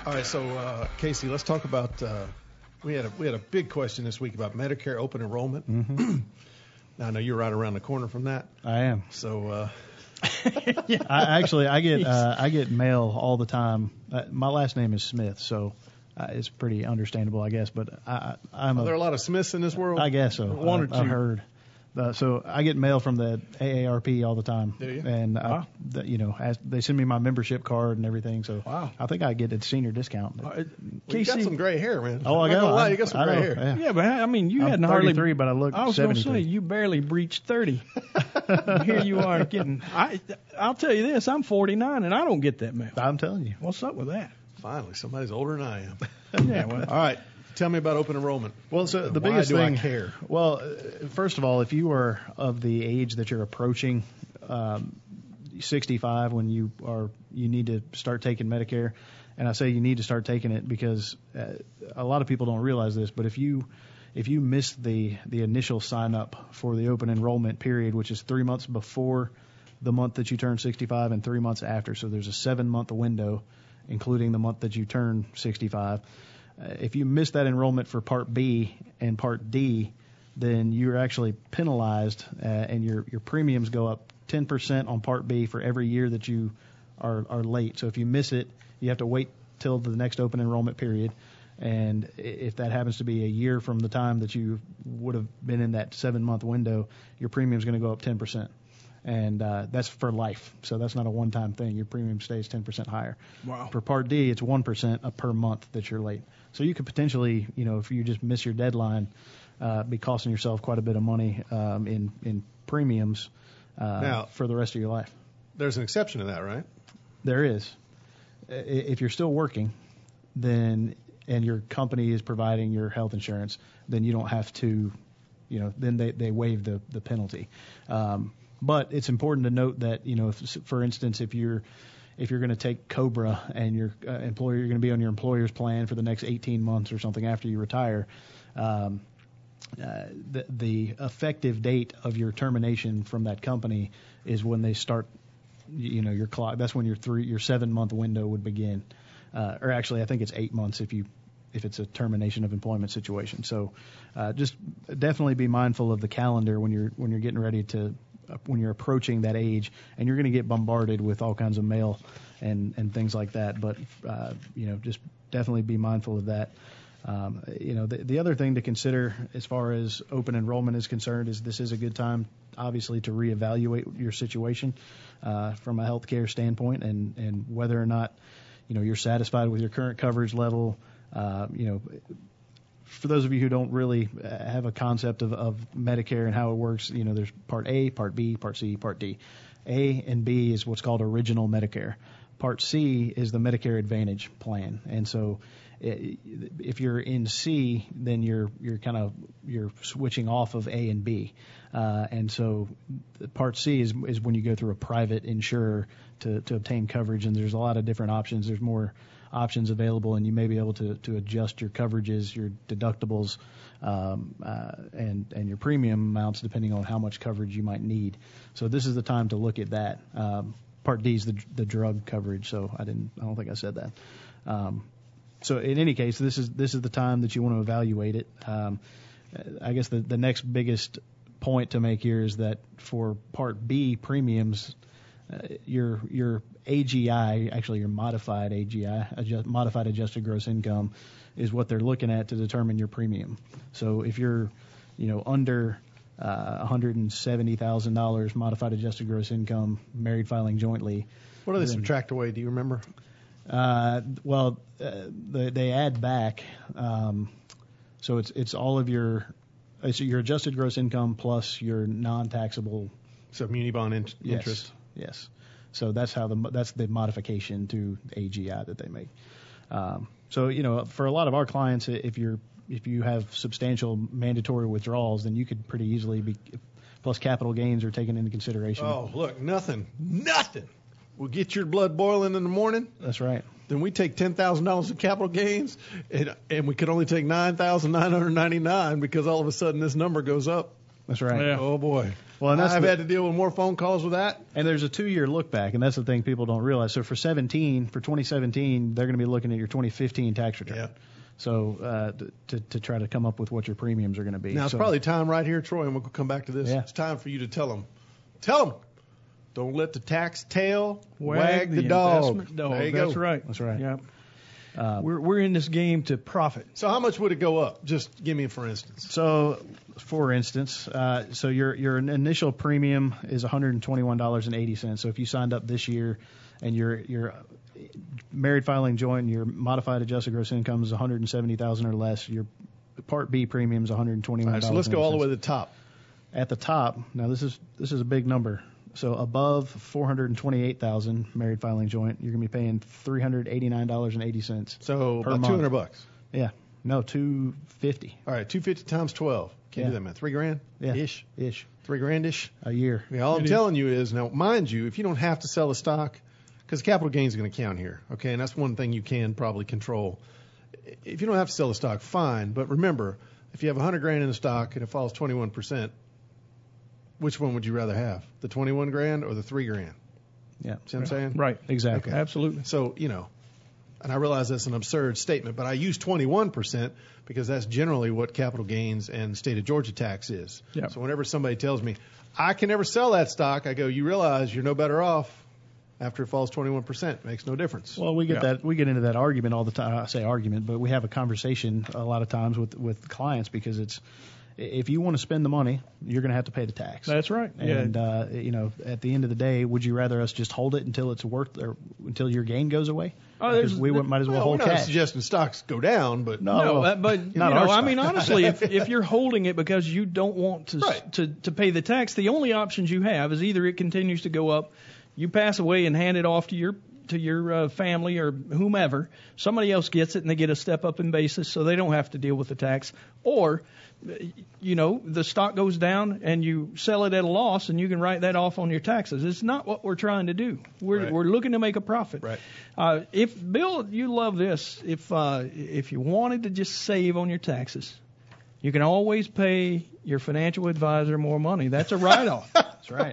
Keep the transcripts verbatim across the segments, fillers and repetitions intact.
All right, so uh, Casey, let's talk about. Uh, we had a we had a big question this week about Medicare open enrollment. Mm-hmm. Now I know you're right around the corner from that. I am. So. Uh, yeah. I actually I get uh, I get mail all the time. Uh, my last name is Smith, so uh, it's pretty understandable, I guess. But I, I'm are a, there a lot of Smiths in this world? I guess so. One I, or two. I heard. Uh, so I get mail from the A A R P all the time. Do you? And Wow. I, the, you know, as, they send me my membership card and everything. So Wow. I think I get a senior discount. Uh, Well, you Casey, got some gray hair, man. Oh, I I'm not got gonna lie, I- you got some I gray know, hair. yeah. yeah, but I mean, you I'm hadn't hardly. thirty-three, but I look I was going to seventy-three. say you barely breached thirty. Here you are getting. I I'll tell you this. I'm forty-nine and I don't get that mail. I'm telling you. What's up with that? Finally, somebody's older than I am. Yeah. Well, All right, tell me about open enrollment. Well, so the Why biggest do thing. I care? Well, uh, first of all, if you are of the age that you're approaching um, sixty-five, when you are, you need to start taking Medicare. And I say you need to start taking it because uh, a lot of people don't realize this. But if you if you miss the the initial sign up for the open enrollment period, which is three months before the month that you turn sixty-five and three months after, so there's a seven month window, including the month that you turn sixty-five. Uh, if you miss that enrollment for Part B and Part D, then you're actually penalized, uh, and your your premiums go up ten percent on Part B for every year that you are are late. So if you miss it, you have to wait till the next open enrollment period. And if that happens to be a year from the time that you would have been in that seven month window, your premium is going to go up ten percent. And uh, that's for life. So that's not a one time thing. Your premium stays ten percent higher. Wow. For Part D, it's one percent per month that you're late. So you could potentially, you know, if you just miss your deadline, uh, be costing yourself quite a bit of money um, in, in premiums uh, Now- for the rest of your life. There's an exception to that, right? There is. I- If you're still working, then and your company is providing your health insurance, then you don't have to, you know, then they, they waive the, the penalty. Um, but it's important to note that, you know, if, for instance, if you're if you're going to take COBRA and your uh, employer, you're going to be on your employer's plan for the next eighteen months or something after you retire, um, uh, the, the effective date of your termination from that company is when they start, you know, your clock. That's when your three, your seven month window would begin. Uh, or actually, I think it's eight months if you if it's a termination of employment situation. So, uh, just definitely be mindful of the calendar when you're when you're getting ready to uh, when you're approaching that age, and you're going to get bombarded with all kinds of mail and and things like that. But uh, you know, just definitely be mindful of that. Um, you know, the, the other thing to consider as far as open enrollment is concerned is this is a good time, obviously, to reevaluate your situation uh, from a healthcare standpoint, and and whether or not you know you're satisfied with your current coverage level. Uh, you know, for those of you who don't really have a concept of, of Medicare and how it works, you know, there's Part A, Part B, Part C, Part D. A and B is what's called original Medicare. Part C is the Medicare Advantage plan, and so if you're in C, then you're you're kind of you're switching off of A and B, uh, and so Part C is is when you go through a private insurer to to obtain coverage, and there's a lot of different options. There's more options available, and you may be able to, to adjust your coverages, your deductibles, um, uh, and and your premium amounts depending on how much coverage you might need. So this is the time to look at that. Um, Part D is the the drug coverage, so I didn't I don't think I said that. Um, so in any case, this is this is the time that you want to evaluate it. Um, I guess the the next biggest point to make here is that for Part B premiums, uh, your your A G I, actually your modified A G I, adjust, modified adjusted gross income, is what they're looking at to determine your premium. So if you're, you know, under uh, one hundred seventy thousand dollars modified adjusted gross income, married filing jointly. What do they then, subtract away? Do you remember? Uh, well, uh, they, they add back. Um, so it's it's all of your it's your adjusted gross income plus your non-taxable. So muni bond in- Yes, interest. yes. So that's how the that's the modification to A G I that they make. Um, so you know, for a lot of our clients, if you're if you have substantial mandatory withdrawals, then you could pretty easily be plus capital gains are taken into consideration. Oh, look, nothing, nothing will get your blood boiling in the morning. That's right. Then we take ten thousand dollars in capital gains, and and we could only take nine thousand nine hundred ninety nine because all of a sudden this number goes up. That's right. Yeah. Oh boy. Well, and that's I've the- had to deal with more phone calls with that. And there's a two-year look back, and that's the thing people don't realize. So for seventeen, for twenty seventeen, they're going to be looking at your twenty fifteen tax return. Yeah. So uh, to to try to come up with what your premiums are going to be. Now it's so, probably time right here, Troy, and we'll come back to this. Yeah. It's time for you to tell them. Tell them. Don't let the tax tail wag, Wag the, the dog. investment dog. There you That's go. right. That's right. Yeah. Uh, We're we're in this game to profit. So how much would it go up? Just give me a for instance. So, for instance, uh, so your your initial premium is one hundred twenty-one dollars and eighty cents. So if you signed up this year, and your your married filing joint, your modified adjusted gross income is one hundred seventy thousand dollars or less, your Part B premium is one hundred twenty-one dollars. All right, so let's go all the way to the top. At the top, now this is this is a big number. So above four hundred twenty-eight thousand dollars married filing joint, you're going to be paying three hundred eighty-nine dollars and eighty cents. So Per about month. two hundred bucks. Yeah, no, two fifty. All right, two fifty times twelve. Can't Yeah. do that, man. Three grand Yeah, ish. ish Three grand ish. a year. Yeah, all I'm It is. telling you is now, mind you, if you don't have to sell a stock, because capital gains is going to count here, okay, and that's one thing you can probably control. If you don't have to sell a stock, fine. But remember, if you have one hundred grand in the stock and it falls twenty-one percent, which one would you rather have, the twenty-one grand or the three grand? Yeah, See what I'm saying? Right. exactly. Okay. Absolutely. So, you know, and I realize that's an absurd statement, but I use twenty-one percent because that's generally what capital gains and state of Georgia tax is. Yeah. So whenever somebody tells me, I can never sell that stock, I go, you realize you're no better off after it falls twenty-one percent. Makes no difference. Well, we get Yeah. that we get into that argument all the time. I say argument, but we have a conversation a lot of times with with clients because it's if you want to spend the money, you're going to have to pay the tax. That's right. And yeah. uh, you know, at the end of the day, would you rather us just hold it until it's worth or until your gain goes away? Oh, there's- Because we would, might as well, well, hold we're not cash. suggesting stocks go down, but No, No, well, uh, but you not know, our I stock. mean, honestly, if if you're holding it because you don't want to Right. to to pay the tax, the only options you have is either it continues to go up, you pass away and hand it off to your to your uh, family or whomever, somebody else gets it and they get a step up in basis, so they don't have to deal with the tax, or you know, the stock goes down and you sell it at a loss and you can write that off on your taxes. It's not what we're trying to do. We're Right. we're looking to make a profit. Right. Uh, if Bill, you love this. If uh, if you wanted to just save on your taxes, you can always pay your financial advisor more money. That's a write-off. That's right.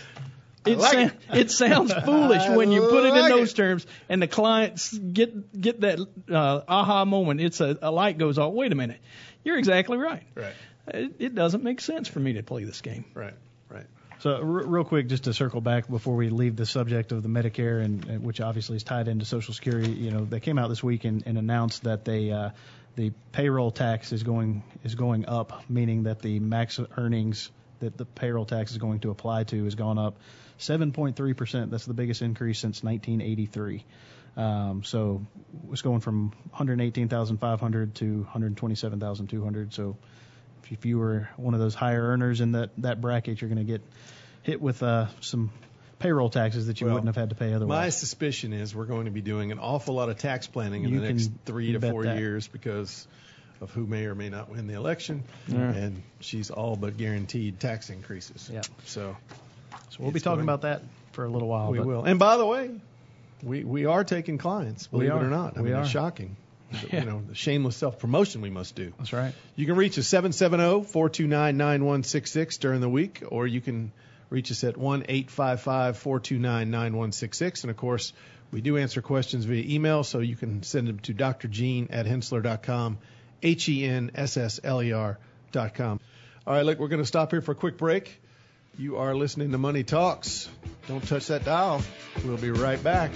It, like sa- it. it sounds foolish I when you put it in like those it. terms, and the clients get get that uh, aha moment. It's a, a light goes off. Wait a minute, you're exactly right. right, It, it doesn't make sense for me to play this game. right, right. So r- real quick, just to circle back before we leave the subject of the Medicare, and, and which obviously is tied into Social Security. You know, they came out this week and, and announced that they uh, the payroll tax is going is going up, meaning that the max earnings that the payroll tax is going to apply to has gone up seven point three percent. That's the biggest increase since nineteen eighty-three. Um, so it's going from one hundred eighteen thousand five hundred to one hundred twenty-seven thousand two hundred. So if, if you were one of those higher earners in that, that bracket, you're going to get hit with uh, some payroll taxes that you Well, wouldn't have had to pay My otherwise. suspicion is we're going to be doing an awful lot of tax planning in You the next can three to bet four that. years because of who may or may not win the election, Yeah. and she's all but guaranteed tax increases. Yeah. So So we'll be it's talking going- about that for a little while. we but will. And by the way, we we are taking clients, We believe it are. or not. I We mean, are. it's shocking. Yeah. You know, the shameless self-promotion we must do. That's right. You can reach us seven seven zero, four two nine, nine one six six during the week, or you can reach us at one eight five five, four two nine, nine one six six. And, of course, we do answer questions via email, so you can send them to d r gene at hensler dot com, H E N S S L E R dot com. All right, look, we're going to stop here for a quick break. You are listening to Money Talks. Don't touch that dial. We'll be right back.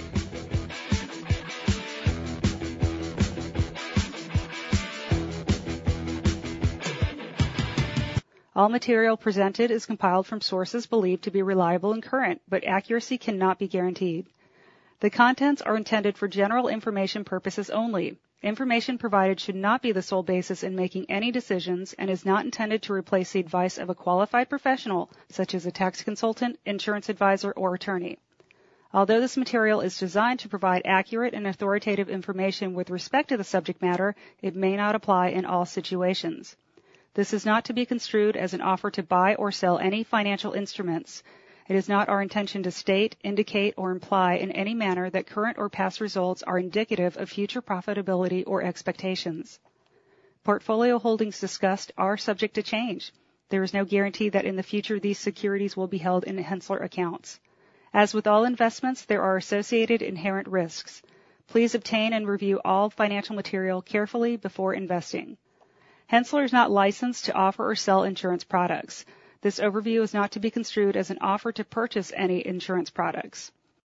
All material presented is compiled from sources believed to be reliable and current, but accuracy cannot be guaranteed. The contents are intended for general information purposes only. Information provided should not be the sole basis in making any decisions and is not intended to replace the advice of a qualified professional, such as a tax consultant, insurance advisor, or attorney. Although this material is designed to provide accurate and authoritative information with respect to the subject matter, it may not apply in all situations. This is not to be construed as an offer to buy or sell any financial instruments. It is not our intention to state, indicate, or imply in any manner that current or past results are indicative of future profitability or expectations. Portfolio holdings discussed are subject to change. There is no guarantee that in the future these securities will be held in Henssler accounts. As with all investments, there are associated inherent risks. Please obtain and review all financial material carefully before investing. Henssler is not licensed to offer or sell insurance products. This overview is not to be construed as an offer to purchase any insurance products.